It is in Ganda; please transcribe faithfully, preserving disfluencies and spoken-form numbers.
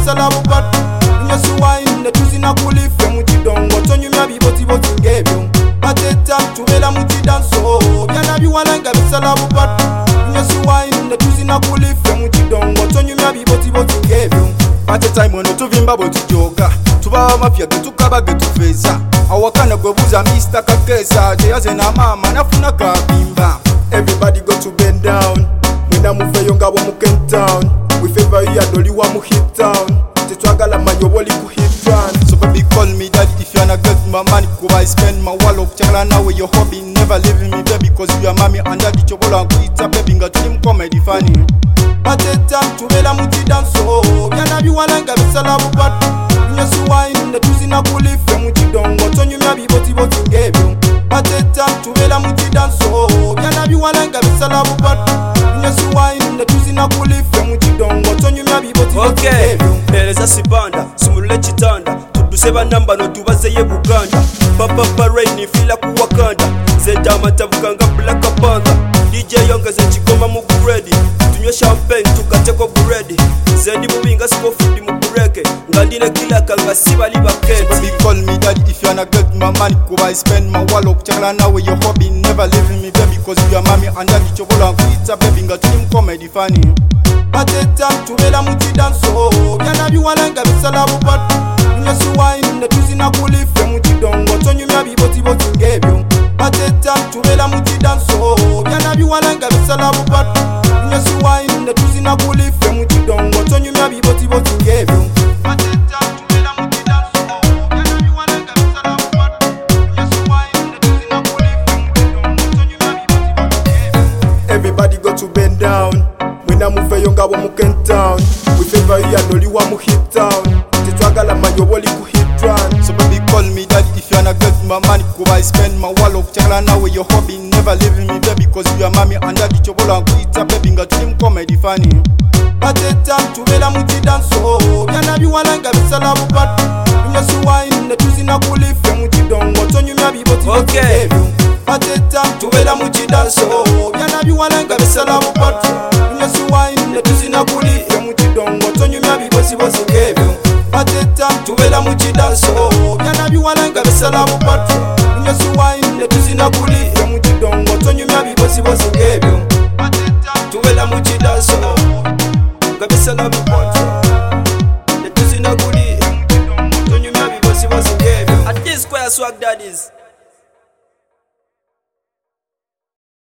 bisala bupatu Nyosi wine tuzina kulife mukidongo tonyumya biboti boti ngebyo Bateta tubela mukidanso byana biwalanga bisala bupatu Nyosi wine tuzina kulife mukidongo tonyumya biboti boti ngebyo Ate time ono tuvimba boti joka tuba mafia getukaba getufeza awakana gwebuza Mister Kakesa jeyaze na mama nafuna kabimba Everybody go to bend down Mwina mufeyo ngabo mu Cape Town We favor you adoli wa mu hit town Tetwagala mayoboli ku hit run So baby call me daddy if you wanna get my money Kuba I spend my wallet kuchakala nawe your hobby Never leaving me baby cause you are mommy and daddy chobola nkuita baby nga tuli mkomedi funny Bateta tubela mukidanso byana biwalanga bisala bupatu Nyosi wine tuzina kulife mukidongo tonyumya biboti boti ngebyo Bateta tubela mukidanso byana biwalanga bisala bupatu Nyosi wine tuzina kulife mukidongo tonyumya biboti boti ngebyo Pereza sibanda sumule chitanda tuduseba namba no tubaze ye Buganda Papa Paraini fila kuwakanda Zenda matavukanga Black Panther D J yongeze chikoma mu ready tunywe champagne tukateko buredi Zendi bubinga skofudi mu bureke ngandine kila kanga sibali baketi Baby call me daddy if you wanna get my money Kuba I spend my wallet kuchakala nawe your hobby Never leaving me baby cause you are mommy and daddy chobola nkuita baby nga tuli mkomedi funny Bateta tubela mukidanso byana biwalanga bisala bupatu Nyosi wine tuzina kulife mukidongo tonyumya biboti boti ngebyo Bateta tubela mukidanso byana biwalanga bisala bupatu Nyosi wine tuzina kulife mukidongo tonyumya biboti boti ngebyo Bateta tubela mukidanso byana biwalanga bisala bupatu Nyosi wine tuzina kulife mukidongo tonyumya biboti boti ngebyo Everybody go to bend down Mwina mufeyo ngabo mu Cape Town We favor you adoli wa mu hit town Tetwagala mayoboli ku hit run So baby call me daddy if you wanna get my money Kuba I spend my wallet kuchakala nawe your hobby Never leaving me baby cause you are mommy and daddy chobola nkuita baby nga tuli mkomedi funny Bateta tubela mukidanso byana biwalanga bisala bupatu Nyosi wine tuzina kulife mukidongo tonyumya biboti boti ngebyo Bateta tubela mukidanso byana biwalanga bisala bupatu Nyosi wine tuzina kulife mukidongo tonyumya biboti boti ngebyo Bateta tubela mukidanso byana biwalanga bisala bupatu Nyosi wine tuzina kulife mukidongo tonyumya biboti boti ngebyo Bateta tubela mukidanso nga bisala bupatu tuzina kulife mukidongo tonyumya biboti boti ngebyo At this square swag daddies